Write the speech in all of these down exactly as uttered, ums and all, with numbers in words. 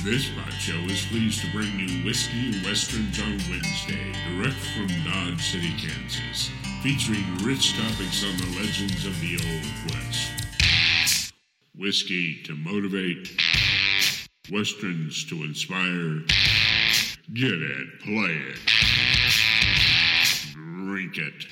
This pod show is pleased to bring you Whiskey and Westerns on Wednesday, direct from Dodge City, Kansas, featuring rich topics on the legends of the Old West. Whiskey to motivate, Westerns to inspire. Get it, play it, drink it.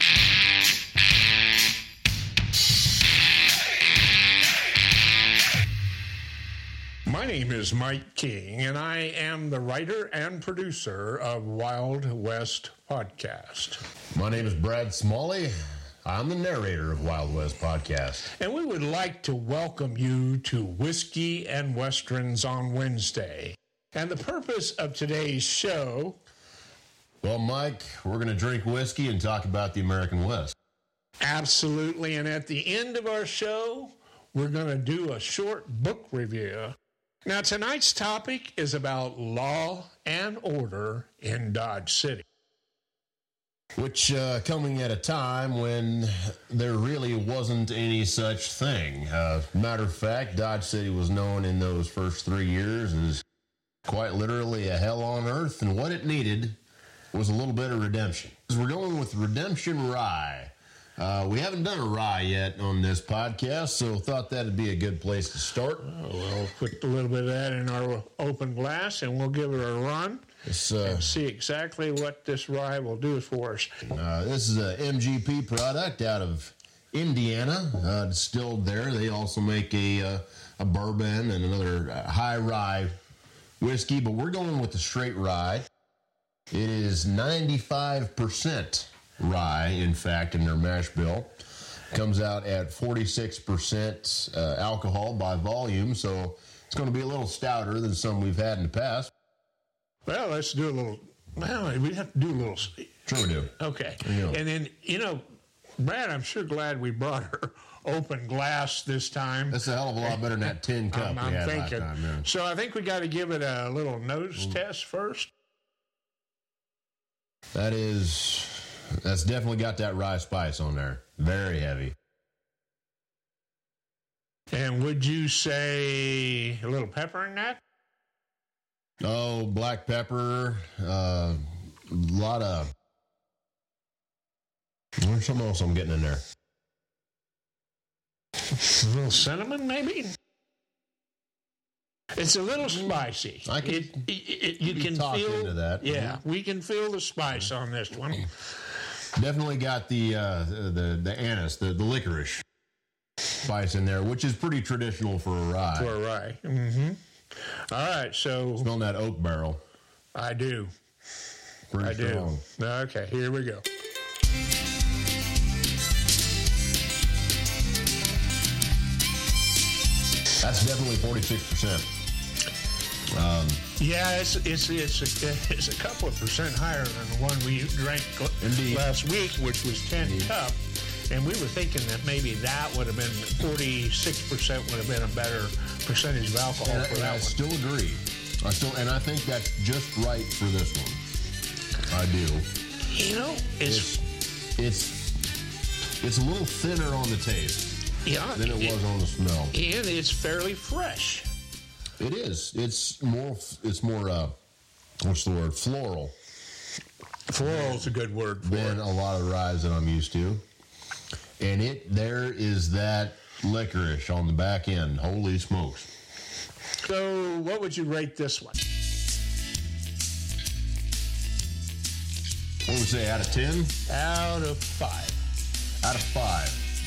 My name is Mike King, and I am the writer and producer of Wild West Podcast. My name is Brad Smalley. I'm the narrator of Wild West Podcast. And we would like to welcome you to Whiskey and Westerns on Wednesday. And the purpose of today's show... Well, Mike, we're going to drink whiskey and talk about the American West. Absolutely. And at the end of our show, we're going to do a short book review. Now, tonight's topic is about law and order in Dodge City. Which, uh, coming at a time when there really wasn't any such thing. Uh, matter of fact, Dodge City was known in those first three years as quite literally a hell on earth, and what it needed was a little bit of redemption. We're going with Redemption Rye. Uh, we haven't done a rye yet on this podcast, so thought that'd be a good place to start. Oh, well, put a little bit of that in our open glass, and we'll give it a run uh, and see exactly what this rye will do for us. Uh, this is a M G P product out of Indiana, uh, distilled there. They also make a, uh, a bourbon and another high rye whiskey, but we're going with the straight rye. It is ninety-five percent rye, in fact, in their mash bill. Comes out at forty-six percent uh, alcohol by volume, so it's going to be a little stouter than some we've had in the past. Well, let's do a little, well, we have to do a little. Sure we do. Okay. Yeah. And then, you know, Brad, I'm sure glad we brought her open glass this time. That's a hell of a lot better than that tin cup I'm, we I'm had thinking. last time. Yeah. So I think we got to give it a little nose mm. test first. That is... That's definitely got that rye spice on there. Very heavy. And would you say a little pepper in that? Oh, black pepper. A uh, lot of... There's something else I'm getting in there. A little cinnamon, maybe? It's a little spicy. I can, it, it, it, you can talk feel into that. Yeah, mm-hmm. We can feel the spice on this one. Definitely got the uh, the the anise, the, the licorice spice in there, which is pretty traditional for a rye. For a rye. Mm-hmm. All right, so... Smelling that oak barrel. I do. Pretty I strong. do. Okay, here we go. That's definitely forty-six percent. Um, yeah, it's it's it's a, it's a couple of percent higher than the one we drank Indeed. last week, which was ten Indeed. Cup, and we were thinking that maybe that would have been forty-six percent would have been a better percentage of alcohol and for I, that I one. still agree. I still, and I think that's just right for this one. I do. You know, it's it's it's, it's a little thinner on the taste yeah, than it, it was on the smell, and it's fairly fresh. It is. It's more. It's more. Uh, what's the word? Floral. Floral is a good word for than it. a lot of ryes that I'm used to. And it there is that licorice on the back end. Holy smokes! So, what would you rate this one? What would we say? Out of ten? Out of five. Out of five.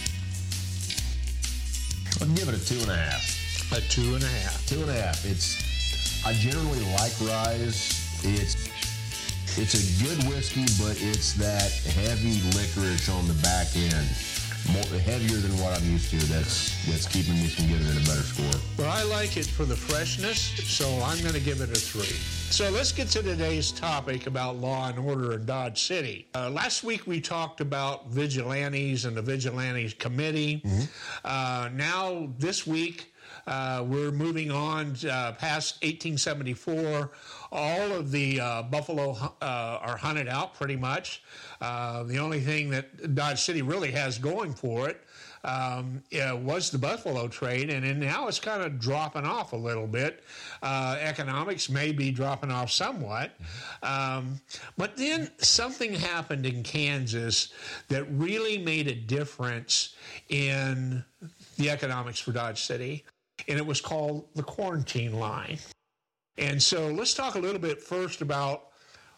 I'd give it a two and a half. A two and a half. Two and a half. It's. I generally like ryes. It's. It's a good whiskey, but it's that heavy licorice on the back end, more heavier than what I'm used to. That's that's keeping me from giving it a better score. Well, I like it for the freshness, so I'm going to give it a three. So let's get to today's topic about law and order in Dodge City. Uh, last week we talked about vigilantes and the vigilantes committee. Mm-hmm. Uh, now this week. Uh, we're moving on uh, past eighteen seventy-four. All of the uh, buffalo uh, are hunted out pretty much. Uh, the only thing that Dodge City really has going for it um, yeah, was the buffalo trade, and then now it's kind of dropping off a little bit. Uh, economics may be dropping off somewhat. Um, but then something happened in Kansas that really made a difference in the economics for Dodge City, and it was called the quarantine line. And so let's talk a little bit first about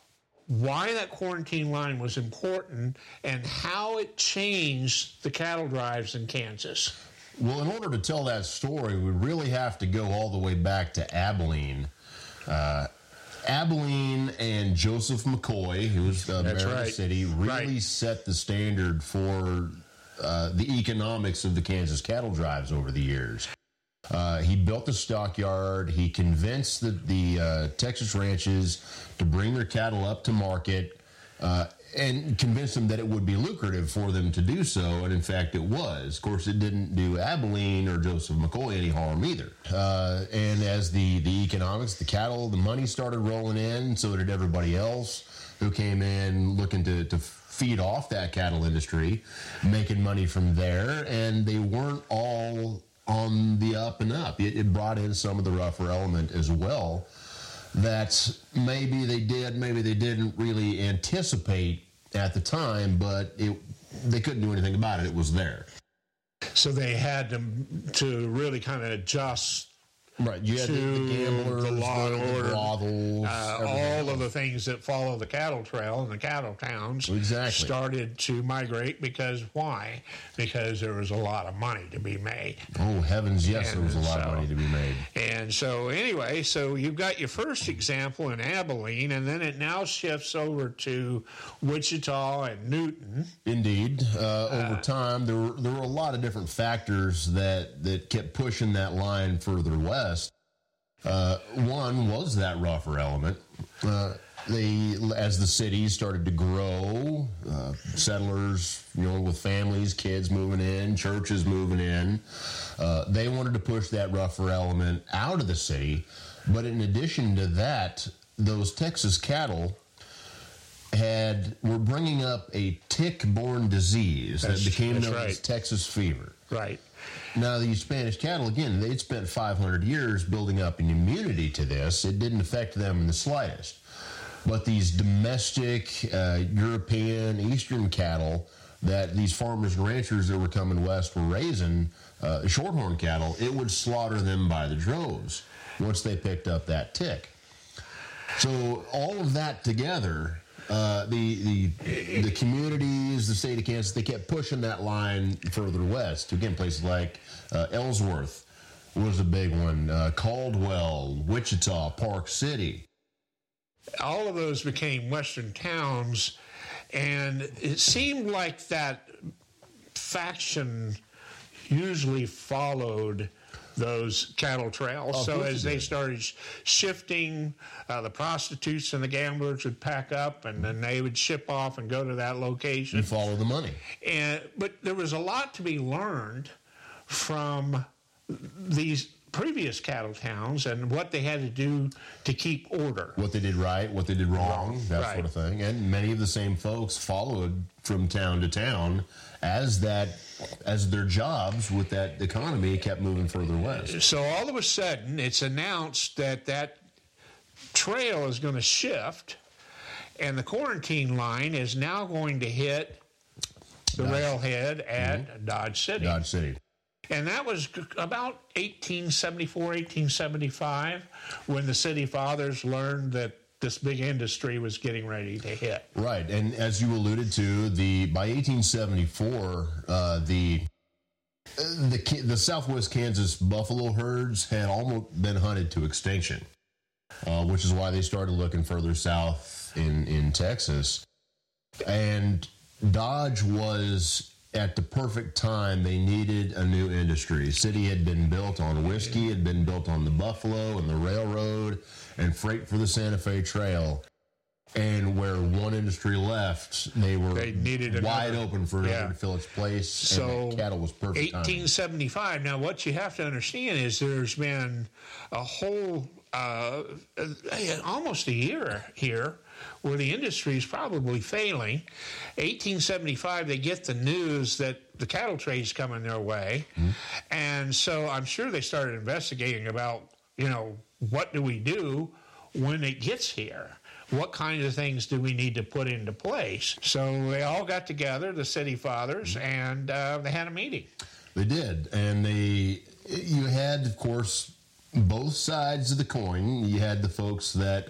why that quarantine line was important and how it changed the cattle drives in Kansas. Well, in order to tell that story, we really have to go all the way back to Abilene. Uh, Abilene and Joseph McCoy, who was the mayor of the city, really right. set the standard for uh, the economics of the Kansas cattle drives over the years. Uh, he built the stockyard. He convinced the, the uh, Texas ranches to bring their cattle up to market uh, and convinced them that it would be lucrative for them to do so. And in fact, it was. Of course, it didn't do Abilene or Joseph McCoy any harm either. Uh, and as the, the economics, the cattle, the money started rolling in, so did everybody else who came in looking to, to feed off that cattle industry, making money from there. And they weren't all on the up and up. It, it brought in some of the rougher element as well that maybe they did, maybe they didn't really anticipate at the time, but it, they couldn't do anything about it. It was there. So they had to, to really kind of adjust right. You had the, the gamblers, the law and order, brothels, uh, all of the things that follow the cattle trail and the cattle towns exactly. started to migrate because why? Because there was a lot of money to be made. Oh, heavens, yes, and there was a lot so, of money to be made. And so anyway, so you've got your first example in Abilene, and then it now shifts over to Wichita and Newton. Indeed. Uh, over uh, time, there were, there were a lot of different factors that, that kept pushing that line further west. Uh, one was that rougher element. Uh, they, as the cities started to grow, uh, settlers, you know, with families, kids moving in, churches moving in, uh, they wanted to push that rougher element out of the city. But in addition to that, those Texas cattle had were bringing up a tick-borne disease that's, that became known right. as Texas fever. Right. Now, these Spanish cattle, again, they'd spent five hundred years building up an immunity to this. It didn't affect them in the slightest. But these domestic, uh, European, Eastern cattle that these farmers and ranchers that were coming west were raising, uh, shorthorn cattle, it would slaughter them by the droves once they picked up that tick. So all of that together, uh, the, the the communities, the state of Kansas, they kept pushing that line further west. Again, places like uh, Ellsworth was a big one, uh, Caldwell, Wichita, Park City. All of those became western towns, and it seemed like that faction usually followed those cattle trails. Oh, so as they started sh- shifting, uh, the prostitutes and the gamblers would pack up, and then they would ship off and go to that location. And follow the money. And but there was a lot to be learned from these previous cattle towns and what they had to do to keep order. What they did right, what they did wrong, wrong. that right. sort of thing. And many of the same folks followed from town to town as that as their jobs with that economy kept moving further west. So all of a sudden, it's announced that that trail is going to shift, and the quarantine line is now going to hit the Dodge. railhead at Mm-hmm. Dodge City. Dodge City. And that was about eighteen seventy-four, eighteen seventy-five, when the city fathers learned that this big industry was getting ready to hit. Right, and as you alluded to, the by eighteen seventy-four, uh, the the the Southwest Kansas buffalo herds had almost been hunted to extinction, uh, which is why they started looking further south in in Texas, and Dodge was at the perfect time. They needed a new industry. City had been built on whiskey, had been built on the buffalo and the railroad and freight for the Santa Fe Trail. And where one industry left, they were They needed wide another. open for another Yeah. to fill its place. So and that cattle was perfect timing. eighteen seventy-five. Now, what you have to understand is there's been a whole uh, uh, almost a year here where the industry is probably failing. eighteen seventy-five, they get the news that the cattle trade's coming their way, mm-hmm. and so I'm sure they started investigating about, you know, what do we do when it gets here? What kinds of things do we need to put into place? So they all got together, the city fathers, and uh, they had a meeting. They did, and they you had, of course, both sides of the coin. You had the folks that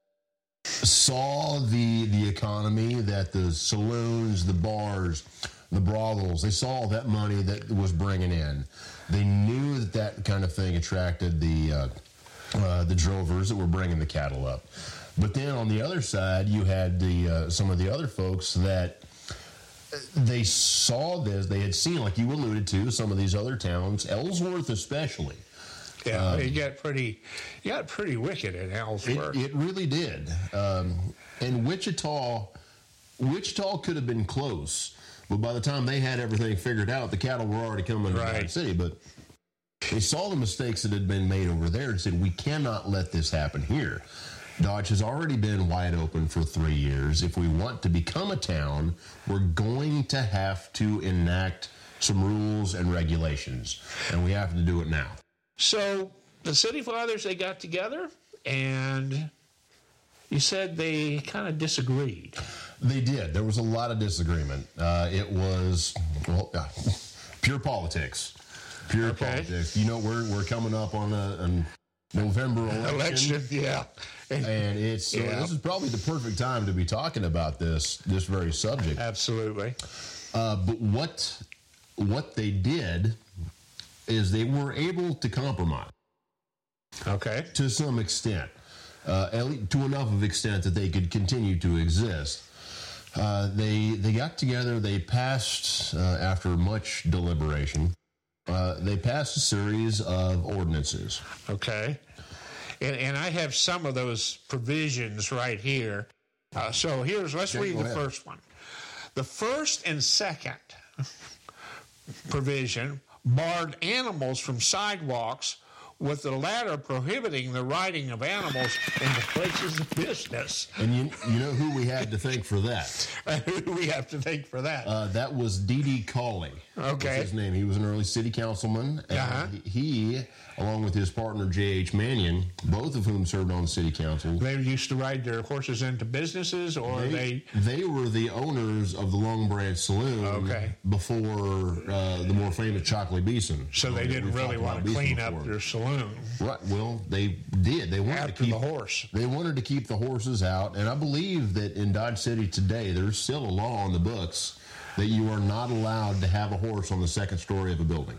saw the the economy, that the saloons, the bars, the brothels, they saw that money that was bringing in. They knew that that kind of thing attracted the uh, uh, the drovers that were bringing the cattle up. But then on the other side, you had the uh, some of the other folks that they saw this. They had seen, like you alluded to, some of these other towns, Ellsworth especially. Yeah, um, it got pretty, it got pretty wicked in Ellsworth. It, it really did. Um, and Wichita, Wichita could have been close, but by the time they had everything figured out, the cattle were already coming to Right. Dodge City. But they saw the mistakes that had been made over there and said, we cannot let this happen here. Dodge has already been wide open for three years. If we want to become a town, we're going to have to enact some rules and regulations, and we have to do it now. So the city fathers, they got together, and you said they kind of disagreed. They did. There was a lot of disagreement. Uh, it was, well, uh, pure politics. Pure Okay. politics. You know, we're we're coming up on a, a November election. Election, yeah. And it's so Yeah. this is probably the perfect time to be talking about this this very subject. Absolutely. Uh, but what what they did is they were able to compromise Okay. to some extent, uh, at least to enough of extent that they could continue to exist. Uh, they they got together. They passed uh, after much deliberation. Uh, they passed a series of ordinances. Okay. And, and I have some of those provisions right here. Uh, so here's, let's Okay, read go the ahead. first one. The first and second provision barred animals from sidewalks, with the latter prohibiting the riding of animals into places of business. And you you know who we had to thank for that? Who do we have to thank for that? Uh, that was D D Cawley. Okay. Was his name. He was an early city councilman. And Uh-huh. he, along with his partner J H Mannion, both of whom served on the city council, They used to ride their horses into businesses, or they, they... they were the owners of the Long Branch Saloon Okay. before uh, the more famous Chocolate Beeson. So they Uh, didn't we've really talked want about to clean Beeson up before. their saloon Right. Well, they did. They wanted after to keep the horse. They wanted to keep the horses out, and I believe that in Dodge City today, there's still a law on the books that you are not allowed to have a horse on the second story of a building.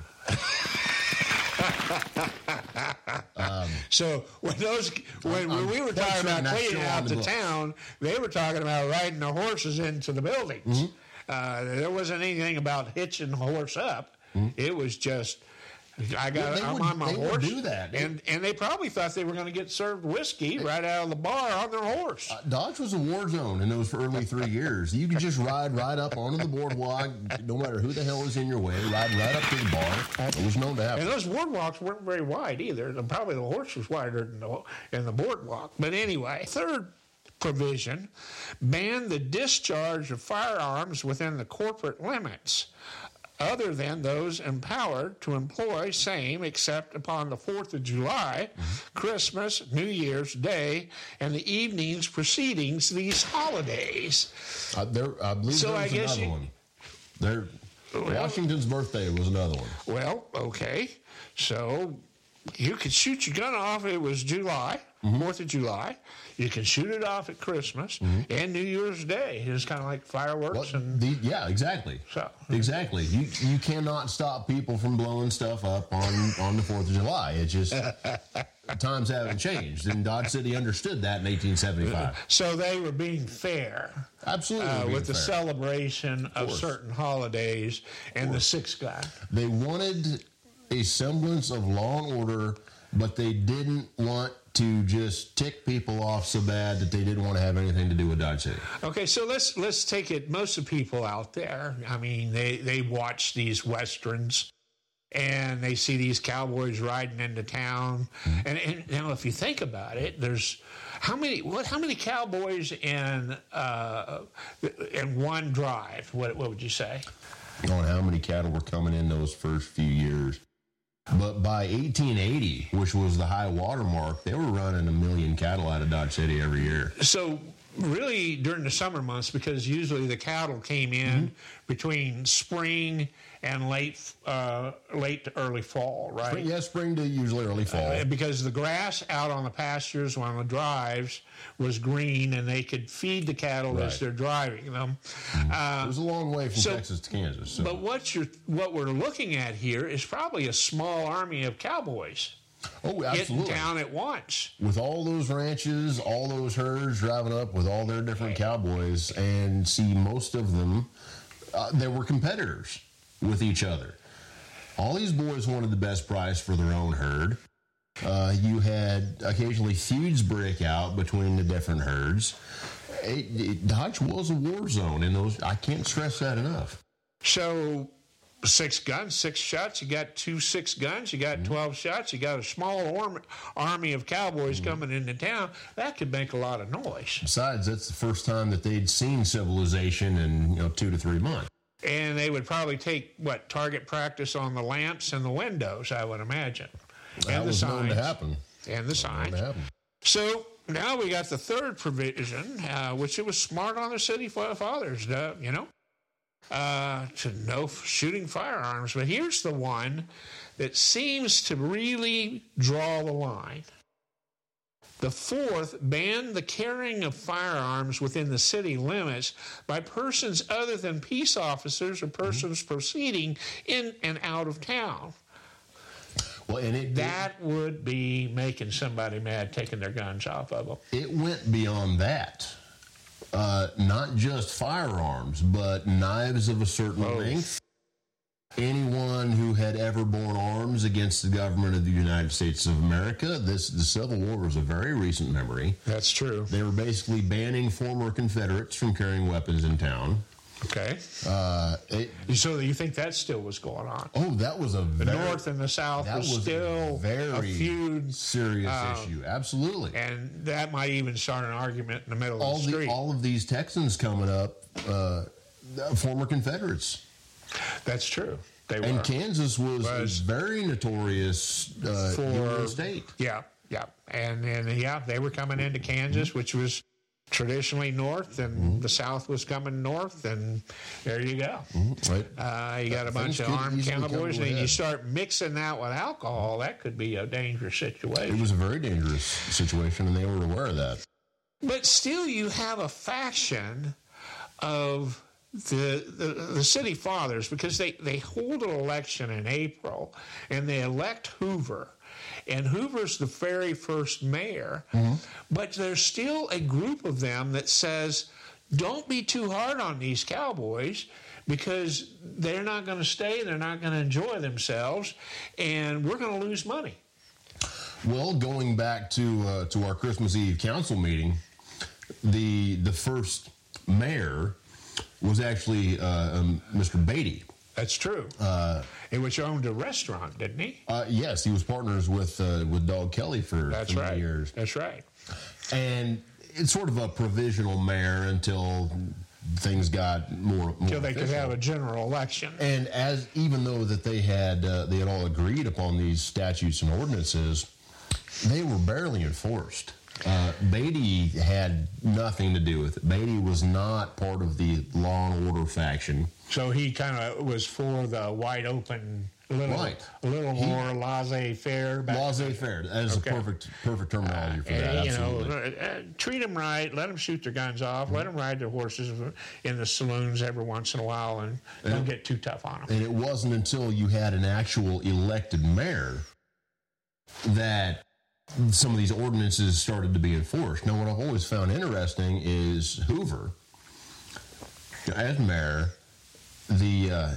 So when those when, when I'm we were quite talking sure about that's cleaning still out on the the books. town, they were talking about riding the horses into the buildings. Mm-hmm. Uh, there wasn't anything about hitching the horse up. It was just, I got, Well, they I'm would- on my they would horse. do that. and and they probably thought they were going to get served whiskey right out of the bar on their horse. Uh, Dodge was a war zone in those early three years. You could just ride right up onto the boardwalk, no matter who the hell was in your way, ride right up to the bar. It was known to And happen. those boardwalks weren't very wide either. And probably the horse was wider than the, than the boardwalk. But anyway, third provision banned the discharge of firearms within the corporate limits, other than those empowered to employ same except upon the fourth of July, Christmas, New Year's Day, and the evenings preceding these holidays. Uh, there, I believe So there I was guess another you- one. There, Well- Washington's birthday was another one. Well, okay. So you could shoot your gun off. It was July, fourth of July. You can shoot it off at Christmas and New Year's Day. It's kind of like fireworks. Well, and the, yeah, exactly. So- Exactly. You you cannot stop people from blowing stuff up on, on the fourth of July. It's just times haven't changed. And Dodge City understood that in eighteen seventy-five. So they were being fair Absolutely. uh, being with the fair. celebration of, course. certain holidays and the six gun. They wanted a semblance of law and order, but they didn't want to just tick people off so bad that they didn't want to have anything to do with Dodge City. Okay, so let's let's take it. Most of the people out there, I mean, they, they watch these Westerns and they see these cowboys riding into town. Mm-hmm. And, and now if you think about it, there's how many what how many cowboys in uh, in one drive? What what would you say? On how many cattle were coming in those first few years. But by eighteen eighty, which was the high water mark, they were running a million cattle out of Dodge City every year. So really during the summer months, because usually the cattle came in mm-hmm. between spring and late uh, late to early fall, right? Spring, yeah, spring to usually early fall. Uh, because the grass out on the pastures on the drives was green, and they could feed the cattle right. as they're driving them. Mm-hmm. Uh, it was a long way from so, Texas to Kansas. So. But what you're what we're looking at here is probably a small army of cowboys. Oh, absolutely. Getting down at once. With all those ranches, all those herds driving up with all their different cowboys, and see most of them, uh, they were competitors with each other. All these boys wanted the best price for their own herd. Uh, you had occasionally feuds break out between the different herds. It, it, Dodge was a war zone, and those I can't stress that enough. So, six guns, six shots. You got two six guns. You got mm-hmm. twelve shots. You got a small arm, army of cowboys mm-hmm. coming into town. That could make a lot of noise. Besides, that's the first time that they'd seen civilization in you know two to three months. And they would probably take, what, target practice on the lamps and the windows, I would imagine. That and the was signs. known to happen. And the signs. So now we got the third provision, uh, which it was smart on the city fathers, uh, you know, uh, to no shooting firearms. But here's the one that seems to really draw the line. The fourth banned the carrying of firearms within the city limits by persons other than peace officers or persons mm-hmm. proceeding in and out of town. Well, and it, that it, would be making somebody mad, taking their guns off of them. It went beyond that. Uh, not just firearms, but knives of a certain oh. length. Anyone who had ever borne arms against the government of the United States of America, this the Civil War was a very recent memory. That's true. They were basically banning former Confederates from carrying weapons in town. Okay. Uh, it, so you think that still was going on? Oh, that was a the very, North and the South that was, was still a very a feud, serious um, issue. Absolutely. And that might even start an argument in the middle all of the street. The, all of these Texans coming up, uh, former Confederates. That's true. They were. And Kansas was, was a very notorious uh, for Union state. Yeah, yeah, and and yeah, they were coming into Kansas, mm-hmm. which was traditionally north, and mm-hmm. the South was coming north, and there you go. Mm-hmm. Right. Uh, you got a bunch of armed cowboys, and you start mixing that with alcohol. That could be a dangerous situation. It was a very dangerous situation, and they were aware of that. But still, you have a faction of The, the the city fathers, because they, they hold an election in April and they elect Hoover, and Hoover's the very first mayor, mm-hmm. but there's still a group of them that says, don't be too hard on these cowboys because they're not going to stay, they're not going to enjoy themselves, and we're going to lose money. Well, going back to uh, to our Christmas Eve council meeting, the the first mayor was actually uh, um, Mister Beatty. That's true. Uh, in which owned a restaurant, didn't he? Uh, yes, he was partners with uh, with Dog Kelly for, That's for right. many years. That's right. And it's sort of a provisional mayor until things got more more until they official. could have a general election. And as even though that they had uh, they had all agreed upon these statutes and ordinances, they were barely enforced. Uh, Beatty had nothing to do with it. Beatty was not part of the law and order faction. So he kind of was for the wide open, a little, right. a little he, more laissez-faire. Laissez-faire. That is okay. a perfect, perfect terminology for uh, that. You absolutely. know, uh, treat them right. Let them shoot their guns off. Mm-hmm. Let them ride their horses in the saloons every once in a while, and, and don't get too tough on them. And it wasn't until you had an actual elected mayor that some of these ordinances started to be enforced. Now, what I've always found interesting is Hoover, as mayor, the uh,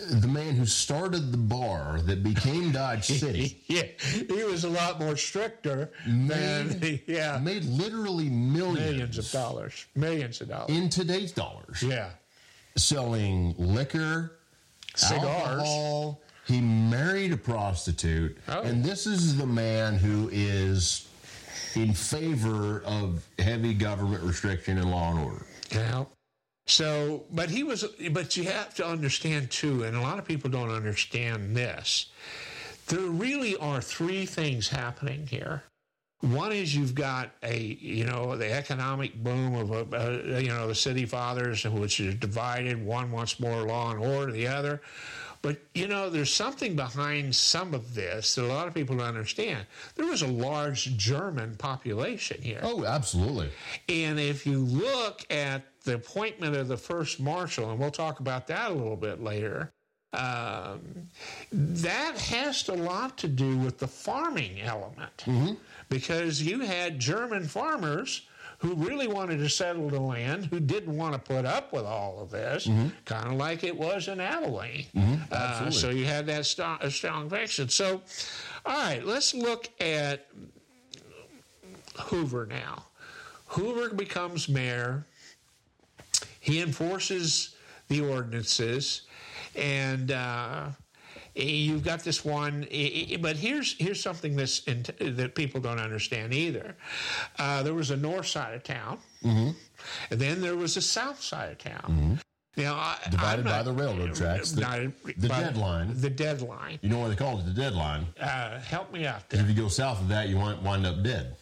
the man who started the bar that became Dodge City. Yeah, he was a lot more stricter Made, than, yeah. made literally millions. Millions of dollars. Millions of dollars. In today's dollars. Yeah. Selling liquor, Cigars. alcohol. He married a prostitute. Oh. And this is the man who is in favor of heavy government restriction and law and order. Yeah. So, but he was, but you have to understand too, and a lot of people don't understand this. There really are three things happening here. One is you've got a, you know, the economic boom of, a, uh, you know, the city fathers, which is divided. One wants more law and order, the other. But, you know, there's something behind some of this that a lot of people don't understand. There was a large German population here. Oh, absolutely. And if you look at the appointment of the first marshal, and we'll talk about that a little bit later, um, that has a lot to do with the farming element. Mm-hmm. Because you had German farmers who really wanted to settle the land, who didn't want to put up with all of this, mm-hmm. kind of like it was in Abilene. Mm-hmm. Uh, so you had that strong, strong faction. So, all right, let's look at Hoover now. Hoover becomes mayor. He enforces the ordinances, and uh, you've got this one. But here's here's something that's in, that people don't understand either. Uh, there was a north side of town, mm-hmm. and then there was a south side of town. Mm-hmm. Now, I, divided not, by the railroad tracks. The, divided, the deadline. The deadline. You know why they call it the deadline? Uh, help me out there. If you go south of that, you might wind up dead.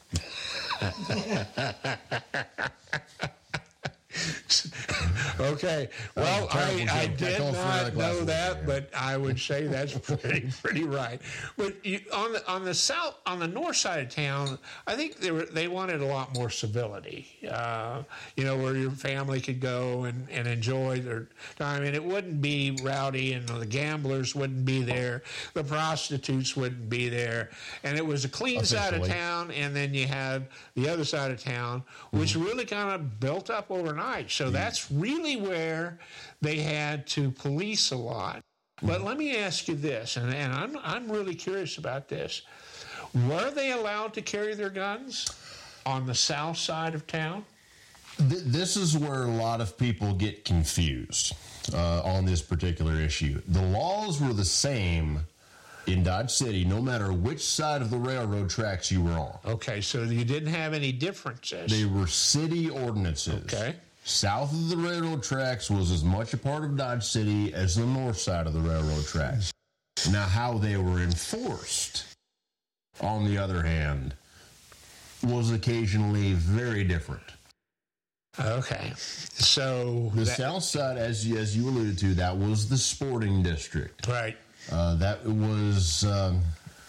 Okay. Well, I, I did not know that, but I would say that's pretty pretty right. But you, on the on the south on the north side of town, I think they were they wanted a lot more civility. Uh, you know, where your family could go and, and enjoy their time, and it wouldn't be rowdy, and the gamblers wouldn't be there, the prostitutes wouldn't be there, and it was a clean side of town, and then you had the other side of town, which mm-hmm. really kind of built up overnight. So mm-hmm. that's really where they had to police a lot. But let me ask you this, and, and I'm I'm really curious about this. Were they allowed to carry their guns on the south side of town? Th- this is where a lot of people get confused uh, on this particular issue. The laws were the same in Dodge City, no matter which side of the railroad tracks you were on. Okay, so you didn't have any differences. They were city ordinances. Okay. South of the railroad tracks was as much a part of Dodge City as the north side of the railroad tracks. Now, how they were enforced, on the other hand, was occasionally very different. Okay, so the that, south side, as you, as you alluded to, that was the sporting district. Right. Uh, that was. Um,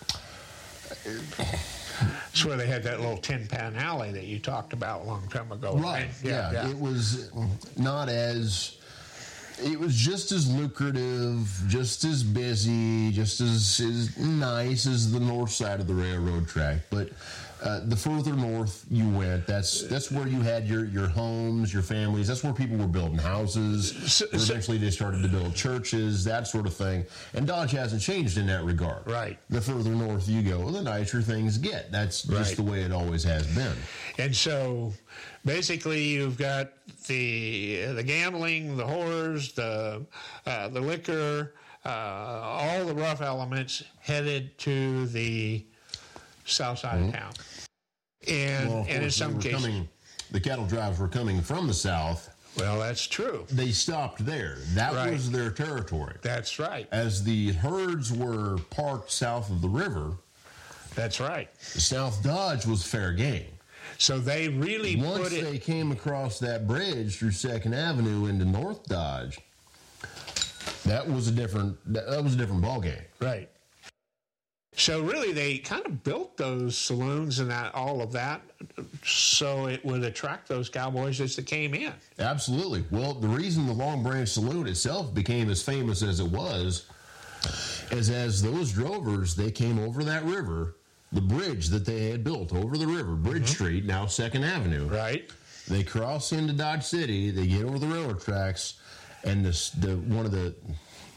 That's where they had that little Tin Pan Alley that you talked about a long time ago. Right. right? Yeah, yeah. It was not as. It was just as lucrative, just as busy, just as, as nice as the north side of the railroad track. But uh, the further north you went, that's that's where you had your, your homes, your families. That's where people were building houses. So, eventually they started to build churches, that sort of thing. And Dodge hasn't changed in that regard. Right. The further north you go, the nicer things get. That's just right. the way it always has been. And so basically you've got the the gambling, the whores, the uh, the liquor, uh, all the rough elements headed to the south side mm-hmm. of town. And, well, and in some cases... Coming, the cattle drives were coming from the south. Well, that's true. They stopped there. That right. was their territory. That's right. As the herds were parked south of the river... That's right. South Dodge was fair game. So they really Once put it... they came across that bridge through second Avenue into North Dodge, that was a different that was a different ballgame. Right. So really they kind of built those saloons and that all of that so it would attract those cowboys as they came in. Absolutely. Well, the reason the Long Branch Saloon itself became as famous as it was is as those drovers, they came over that river, the bridge that they had built over the river, Bridge mm-hmm. Street, now second Avenue. Right. They cross into Dodge City, they get over the railroad tracks, and this, the one of the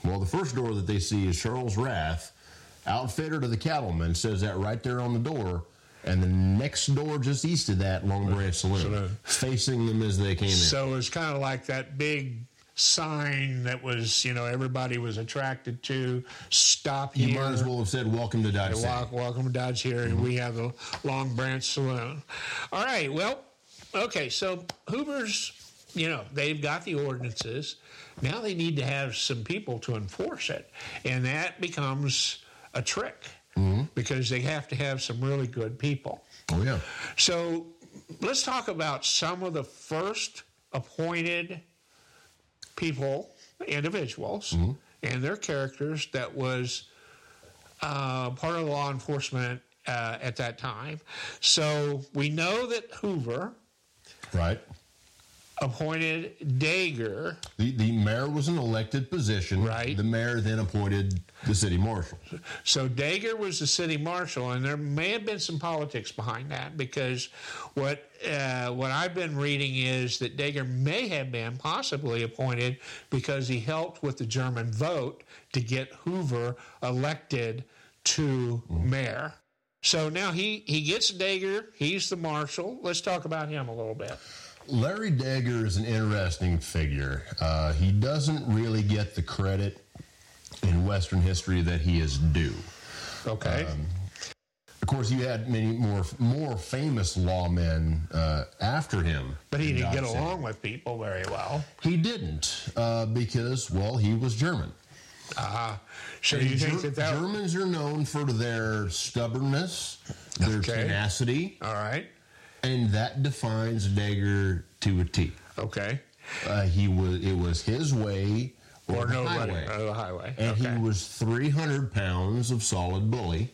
Well, the first door that they see is Charles Rath, outfitter to the Cattlemen, says that right there on the door. And the next door just east of that, Long Branch Saloon, Saloon. facing them as they came in. So it's kind of like that big sign that was, you know, everybody was attracted to. Stop here. You might as well have said, welcome to Dodge City. Walk, welcome to Dodge here, and mm-hmm. we have the Long Branch Saloon. All right, well, okay, so Hoover's, you know, they've got the ordinances. Now they need to have some people to enforce it, and that becomes a trick. Mm-hmm. Because they have to have some really good people. Oh, yeah. So let's talk about some of the first appointed people, individuals, mm-hmm. and their characters that was uh, part of law enforcement uh, at that time. So we know that Hoover right. appointed Dager. The, the mayor was an elected position. Right. The mayor then appointed the city marshal. So Dager was the city marshal, and there may have been some politics behind that, because what uh, what I've been reading is that Dager may have been possibly appointed because he helped with the German vote to get Hoover elected to mm. mayor. So now he, he gets Dager. He's the marshal. Let's talk about him a little bit. Larry Dager is an interesting figure. Uh, he doesn't really get the credit in Western history that he is due. Okay. Um, of course, you had many more more famous lawmen uh, after him. But he didn't get along with people very well. He didn't, uh, because, well, he was German. Uh-huh. So you think that, that Germans are known for their stubbornness, their okay. tenacity. All right. And that defines Dager to a T. Okay. Uh, he was. It was his way or, or the no highway. Or the highway. And okay. he was three hundred pounds of solid bully.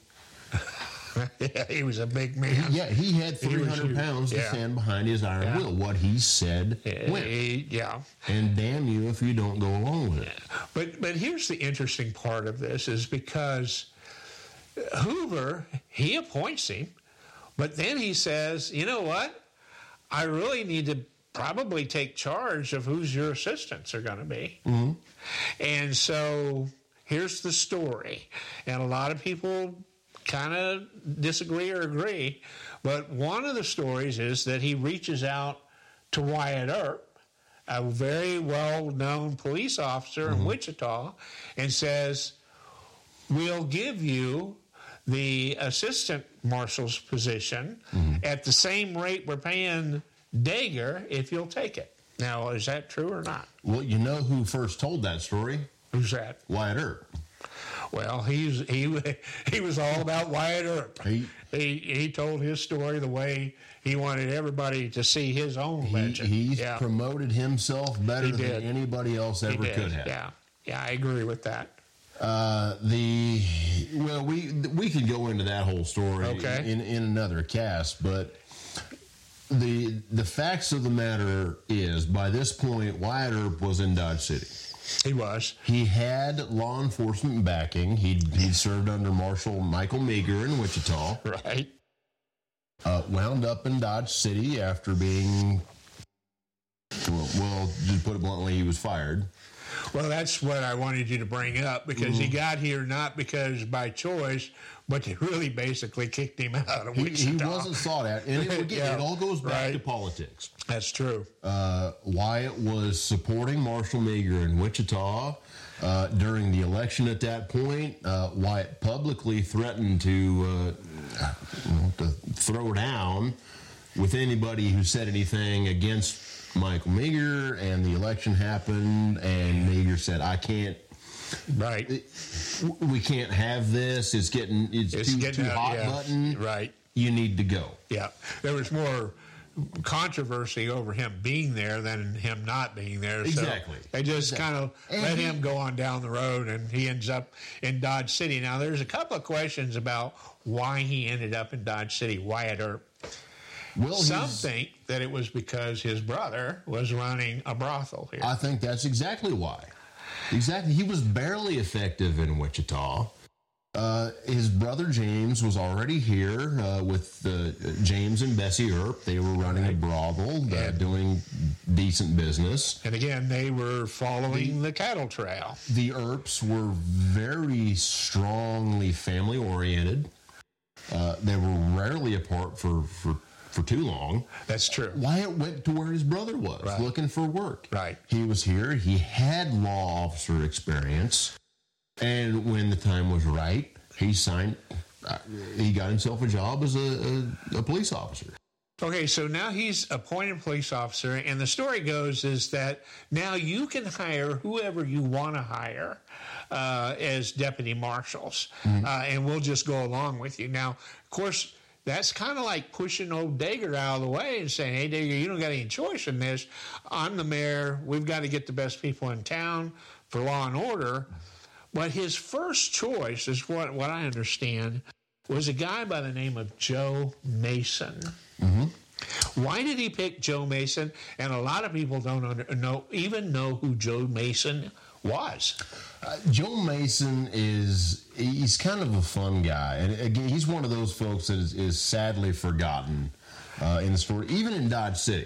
Yeah, he was a big man. Yeah, he had three hundred pounds to yeah. stand behind his iron yeah. will. What he said went. He, yeah. And damn you if you don't go along with it. But but here's the interesting part of this is because Hoover, he appoints him, but then he says, you know what? I really need to probably take charge of who's your assistants are going to be. Mm-hmm. And so here's the story. And a lot of people kind of disagree or agree, but one of the stories is that he reaches out to Wyatt Earp, a very well-known police officer mm-hmm. in Wichita, and says, we'll give you the assistant marshal's position mm-hmm. at the same rate we're paying Dager if you'll take it. Now, is that true or not? Well, you know who first told that story? Who's that? Wyatt Earp. Well, he's, he he was all about Wyatt Earp. He, he he told his story the way he wanted everybody to see his own he, legend. He yeah. promoted himself better he than did. anybody else ever could have. Yeah, yeah, I agree with that. Uh, the well, we we can go into that whole story okay. in in another cast, but the the facts of the matter is, by this point, Wyatt Earp was in Dodge City. He was. He had law enforcement backing. He'd, he'd served under Marshal Michael Meagher in Wichita. Right. Uh, wound up in Dodge City after being, well, well, to put it bluntly, he was fired. Well, that's what I wanted you to bring up, because mm-hmm. he got here not because by choice, but they really basically kicked him out of Wichita. He, he wasn't sought at, and it, again, yeah, it all goes back right. to politics. That's true. Uh, Wyatt was supporting Marshal Meagher in Wichita uh, during the election at that point. Uh, Wyatt publicly threatened to, uh, you know, to throw down with anybody who said anything against Michael Meagher, and the election happened, and Meagher said, I can't. Right. We can't have this. It's getting it's, it's too, getting too out, hot yeah. button. Right. You need to go. Yeah. There was more controversy over him being there than him not being there. Exactly. So they just exactly. kind of and let he, him go on down the road, and he ends up in Dodge City. Now, there's a couple of questions about why he ended up in Dodge City, Wyatt Earp. Well, some think that it was because his brother was running a brothel here. I think that's exactly why. Exactly. He was barely effective in Wichita. Uh, his brother James was already here uh, with uh, James and Bessie Earp. They were running a brothel, uh, doing decent business. And again, they were following the, the cattle trail. The Earps were very strongly family-oriented. Uh, they were rarely apart for, for, for too long. That's true. Wyatt went to where his brother was, right. looking for work. Right. He was here. He had law officer experience. And when the time was right, he signed, uh, he got himself a job as a, a, a police officer. Okay, so now he's appointed police officer, and the story goes is that now you can hire whoever you want to hire uh, as deputy marshals, mm-hmm. uh, and we'll just go along with you. Now, of course, that's kind of like pushing old Dager out of the way and saying, hey, Dager, you don't got any choice in this. I'm the mayor. We've got to get the best people in town for law and order. But his first choice, is what, what I understand, was a guy by the name of Joe Mason. Mm-hmm. Why did he pick Joe Mason? And a lot of people don't under, know, even know who Joe Mason was. Uh, Joe Mason is, he's kind of a fun guy. And again, he's one of those folks that is, is sadly forgotten uh, in the story, even in Dodge City.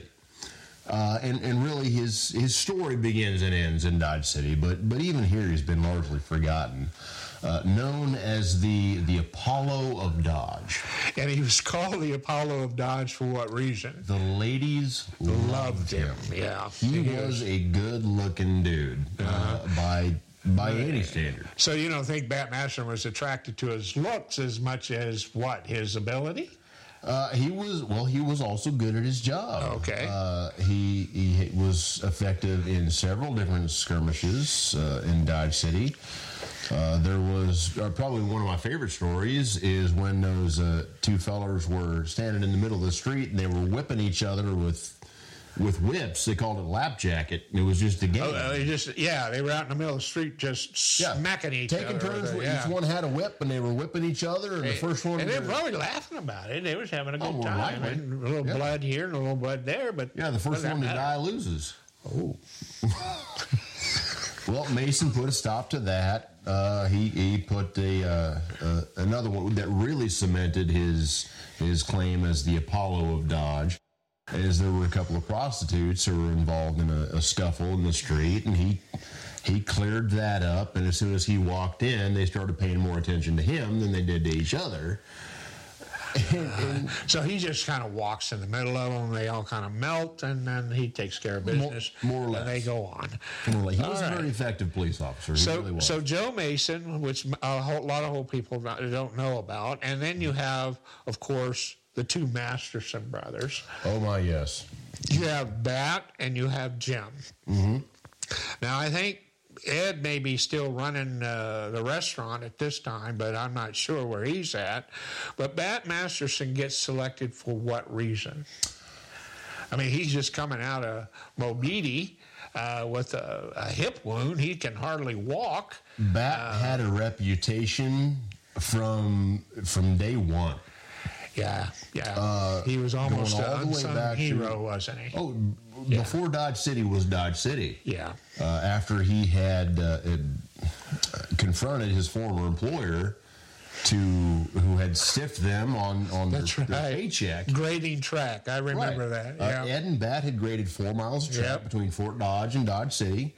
Uh, and, and really, his his story begins and ends in Dodge City, but but even here, he's been largely forgotten. Uh, known as the the Apollo of Dodge. And he was called the Apollo of Dodge for what reason? The ladies loved, loved him. him. Yeah, he, he was, was a good-looking dude uh-huh. uh, by by uh, any standard. So you don't think Bat Masterson was attracted to his looks as much as what, his ability? Uh, he was, well, he was also good at his job. Okay. Uh, he, he was effective in several different skirmishes uh, in Dodge City. Uh, there was uh, probably one of my favorite stories is when those uh, two fellers were standing in the middle of the street and they were whipping each other with with whips. They called it lap jacket. It was just a game. Oh, they just yeah, they were out in the middle of the street just yeah. smacking each Taking other. Taking turns. Yeah. Each one had a whip, and they were whipping each other. And, and the first one, and they were probably laughing about it. They was having a good oh, time. And a little yeah. blood here and a little blood there, but yeah, the first one to matter? die loses. Oh. Well, Mason put a stop to that. Uh, he he put a uh, uh, another one that really cemented his his claim as the Apollo of Dodge. Is there were a couple of prostitutes who were involved in a, a scuffle in the street, and he he cleared that up. And as soon as he walked in, they started paying more attention to him than they did to each other. And, and so he just kind of walks in the middle of them. They all kind of melt, and then he takes care of business. More, more or less, and they go on. More or less. He all was right. a very effective police officer. He so, really was. so Joe Mason, which a whole lot of whole people don't know about, and then you have, of course, the two Masterson brothers. Oh my, yes. You have Bat and you have Jim. Mm-hmm. Now I think Ed may be still running uh, the restaurant at this time, but I'm not sure where he's at. But Bat Masterson gets selected for what reason? I mean, he's just coming out of Mobeetie uh, with a, a hip wound. He can hardly walk. Bat uh, had a reputation from from day one. Yeah, yeah. Uh, he was almost an unsung hero, to, wasn't he? Oh, yeah. Before Dodge City was Dodge City. Yeah. Uh, after he had uh, it, uh, confronted his former employer, to who had stiffed them on on their, That's right. their paycheck. Grading track, I remember right. that. Yeah. Uh, Ed and Bat had graded four miles of track yep. between Fort Dodge and Dodge City.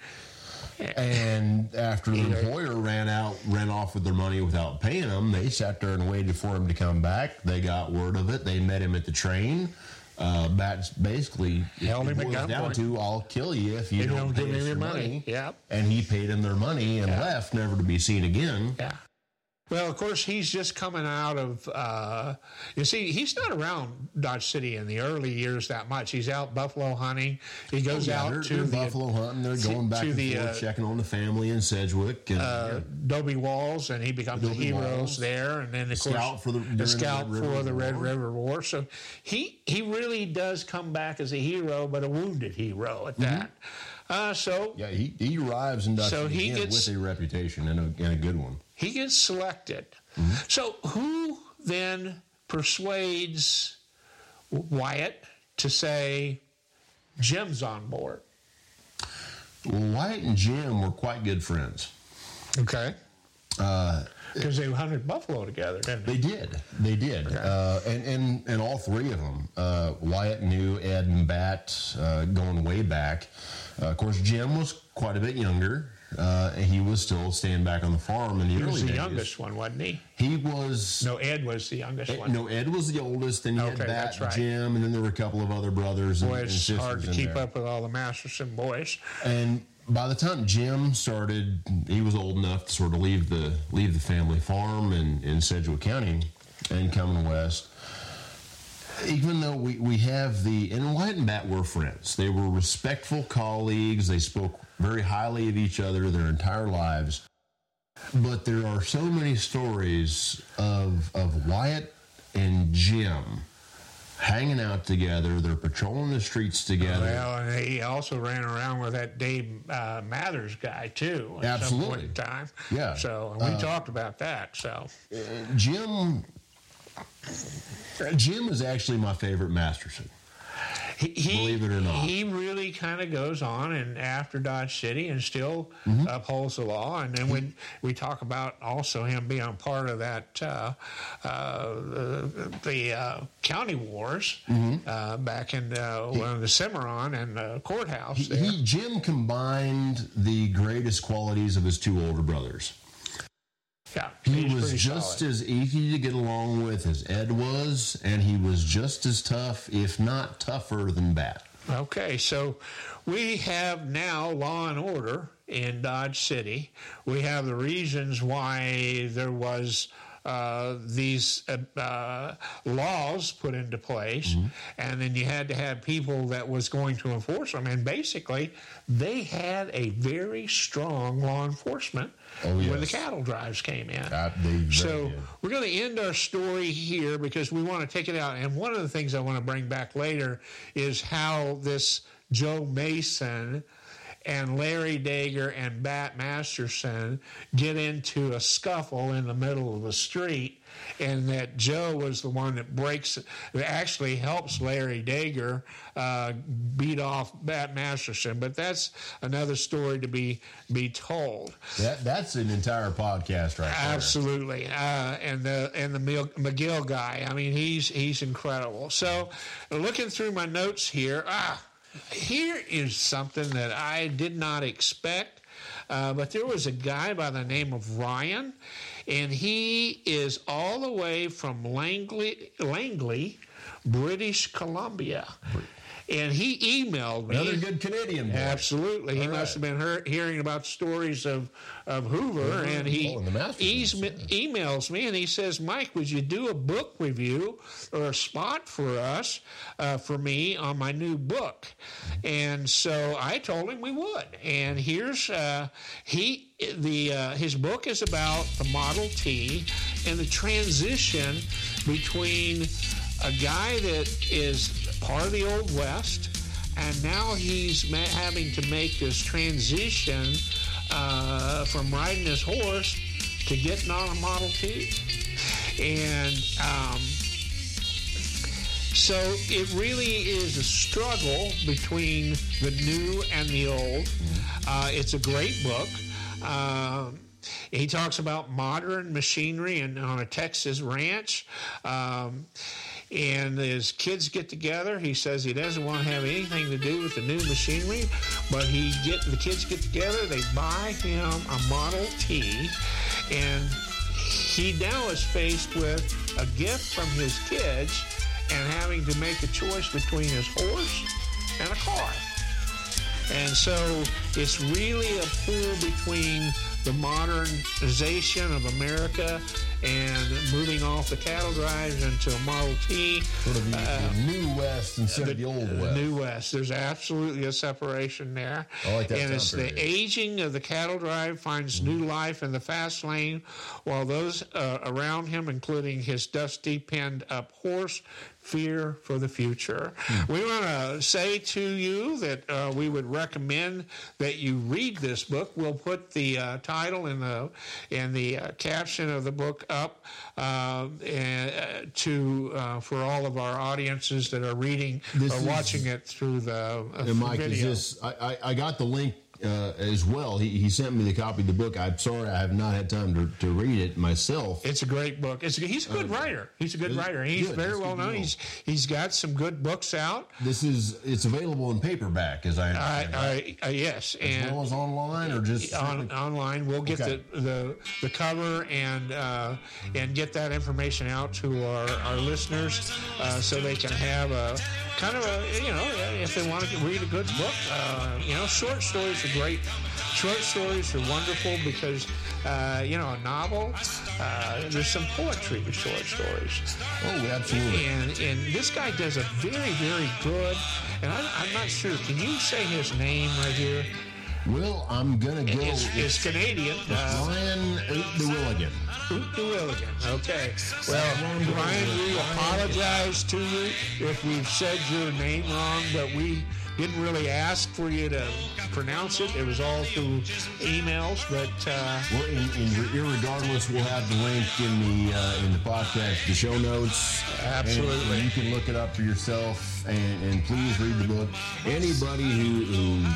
And after the employer ran out, ran off with their money without paying them, they sat there and waited for him to come back. They got word of it. They met him at the train. Uh, Bat's basically held him at boils down to, I'll kill you if you, you don't, don't pay give me us your your money. money. Yep. And he paid them their money and yeah. left, never to be seen again. Yeah. Well, of course, he's just coming out of, uh, you see, he's not around Dodge City in the early years that much. He's out buffalo hunting. He goes oh, yeah, out they're, to they're the buffalo hunting. They're going back to and the, forth, uh, checking on the family in Sedgwick. And, uh, yeah. Dobie Walls, and he becomes a hero Walls. there. And then, of the course, scout for the, the scout the for the Red War. River War. So he, he really does come back as a hero, but a wounded hero at that. Mm-hmm. Uh, so yeah, he, he arrives in Dodge so City he gets, with a reputation and a, and a good one. He gets selected. Mm-hmm. So who then persuades Wyatt to say Jim's on board? Well, Wyatt and Jim were quite good friends. Okay. Because uh, they hunted buffalo together, didn't they? They did. They did. Okay. Uh, and, and, and all three of them. Uh, Wyatt knew Ed and Bat uh, going way back. Uh, of course, Jim was quite a bit younger. Uh, he was still staying back on the farm in the he early days. He was the youngest one, wasn't he? He was... No, Ed was the youngest Ed, one. No, Ed was the oldest, then you okay, had Bat, right. Jim, and then there were a couple of other brothers and, Boy, and it's sisters hard to in keep there. up with all the Masterson boys. And by the time Jim started, he was old enough to sort of leave the leave the family farm in, in Sedgwick County and coming west. Even though we, we have the... And Wyatt and Bat were friends. They were respectful colleagues. They spoke very highly of each other their entire lives. But there are so many stories of of Wyatt and Jim hanging out together. They're patrolling the streets together. Well, and he also ran around with that Dave uh, Mathers guy, too, at Absolutely. some point in time. Yeah. So we uh, talked about that. So uh, Jim... Jim is actually my favorite Masterson. He, he, Believe it or not. He really kind of goes on and after Dodge City and still mm-hmm. upholds the law. And then when we talk about also him being part of that, uh, uh, the, the uh, county wars mm-hmm. uh, back in uh, he, well, the Cimarron and the courthouse. He, he, Jim combined the greatest qualities of his two older brothers. Yeah, he was just solid. as easy to get along with as Ed was, and he was just as tough, if not tougher, than Bat. Okay, so we have now law and order in Dodge City. We have the reasons why there was uh, these uh, uh, laws put into place, mm-hmm. and then you had to have people that was going to enforce them. And basically, they had a very strong law enforcement oh, yes. when the cattle drives came in. Uh, they so did. We're going to end our story here because we want to take it out. And one of the things I want to bring back later is how this Joe Mason and Larry Dager and Bat Masterson get into a scuffle in the middle of the street, and that Joe was the one that breaks, that actually helps Larry Dager uh, beat off Bat Masterson. But that's another story to be be told. That that's an entire podcast right there. Absolutely, uh, and the and the McGill guy. I mean, he's he's incredible. So, looking through my notes here, ah. Here is something that I did not expect, uh, but there was a guy by the name of Ryan, and he is all the way from Langley, Langley British Columbia. And he emailed me. Another good Canadian boy. Absolutely. He All must right. have been heard, hearing about stories of, of Hoover, mm-hmm. and he oh, and the eas- emails me, and he says, Mike, would you do a book review or a spot for us, uh, for me, on my new book? And so I told him we would. And here's, uh, he, the uh, his book is about the Model T and the transition between a guy that is part of the Old West, and now he's ma- having to make this transition uh, from riding his horse to getting on a Model T. And um, so it really is a struggle between the new and the old. Uh, it's a great book. Um, He talks about modern machinery and on a Texas ranch. Um, and his kids get together. He says he doesn't want to have anything to do with the new machinery, but he get the kids get together. They buy him a Model T, and he now is faced with a gift from his kids and having to make a choice between his horse and a car. And so it's really a pull between the modernization of America and moving off the cattle drives into a Model T. Sort of the, uh, the New West instead the, of the Old the West. New West. There's absolutely a separation there. I like that. And it's the good. aging of the cattle drive finds mm-hmm. new life in the fast lane, while those uh, around him, including his dusty penned-up horse, fear for the future. Hmm. We want to say to you that uh, we would recommend that you read this book. We'll put the uh, title in the in the uh, caption of the book up uh, and, uh, to uh, for all of our audiences that are reading this or is, watching it through the uh, Mike, video. is this? I, I, I got the link uh, as well. He, he sent me the copy of the book. I'm sorry I have not had time to, to read it myself. It's a great book. It's a, he's a good uh, writer. He's a good writer. He's good. very That's well known. Deal. He's he's got some good books out. This is it's available in paperback, as I understand. Uh, right? uh, uh, yes, as and well as online, or just on, online. We'll get okay. the, the the cover and uh, and get that information out to our our listeners uh, so they can have a kind of a you know if they want to read a good book. Uh, you know, short stories are great. Short stories are wonderful because, uh, you know, a novel, uh, there's some poetry to short stories. Oh, absolutely. And, and this guy does a very, very good, and I, I'm not sure, can you say his name right here? Well, I'm going to go. It's, it's Canadian. Uh, Ryan Oot-de-Willigan. Oot-de-Willigan, okay. Well, Ryan, we apologize to you if we've said your name wrong, but we didn't really ask for you to pronounce it. It was all through emails, but uh, well, in, in, irregardless, we'll have the link in the uh, in the podcast, the show notes. Absolutely, and you can look it up for yourself, and, and please read the book. Anybody who,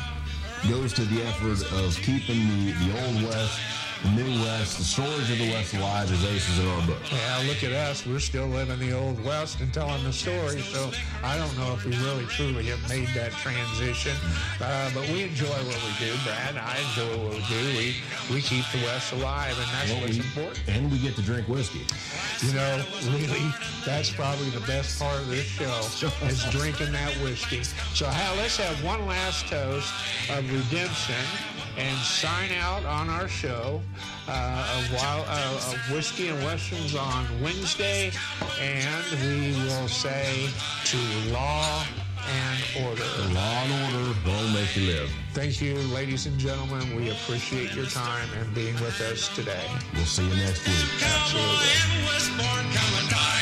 who goes to the effort of keeping the, the Old West, the New West, the stories of the West alive is aces in our book. Yeah, look at us. We're still living the Old West and telling the story, so I don't know if we really truly have made that transition. Uh, but we enjoy what we do, Brad. I enjoy what we do. We we keep the West alive, and that's well, what's we, important. And we get to drink whiskey. You know, really, that's probably the best part of this show, is drinking that whiskey. So, Hal, let's have one last toast of redemption and sign out on our show uh, of, wild, uh, of Whiskey and Westerns on Wednesday, and we will say to law and order. The law and order don't make you live. Thank you, ladies and gentlemen. We appreciate your time and being with us today. We'll see you next week. Absolutely.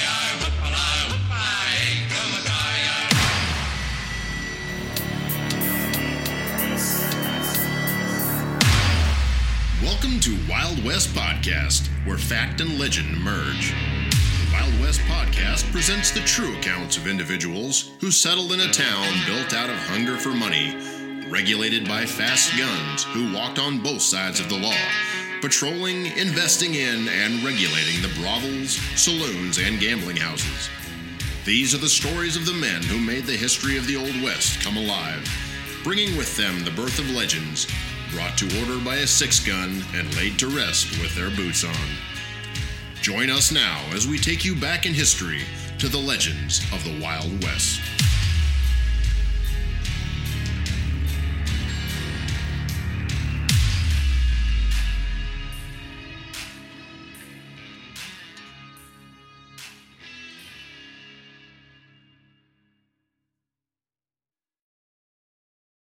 Welcome to Wild West Podcast, where fact and legend merge. The Wild West Podcast presents the true accounts of individuals who settled in a town built out of hunger for money, regulated by fast guns who walked on both sides of the law, patrolling, investing in, and regulating the brothels, saloons, and gambling houses. These are the stories of the men who made the history of the Old West come alive, bringing with them the birth of legends, brought to order by a six-gun and laid to rest with their boots on. Join us now as we take you back in history to the legends of the Wild West.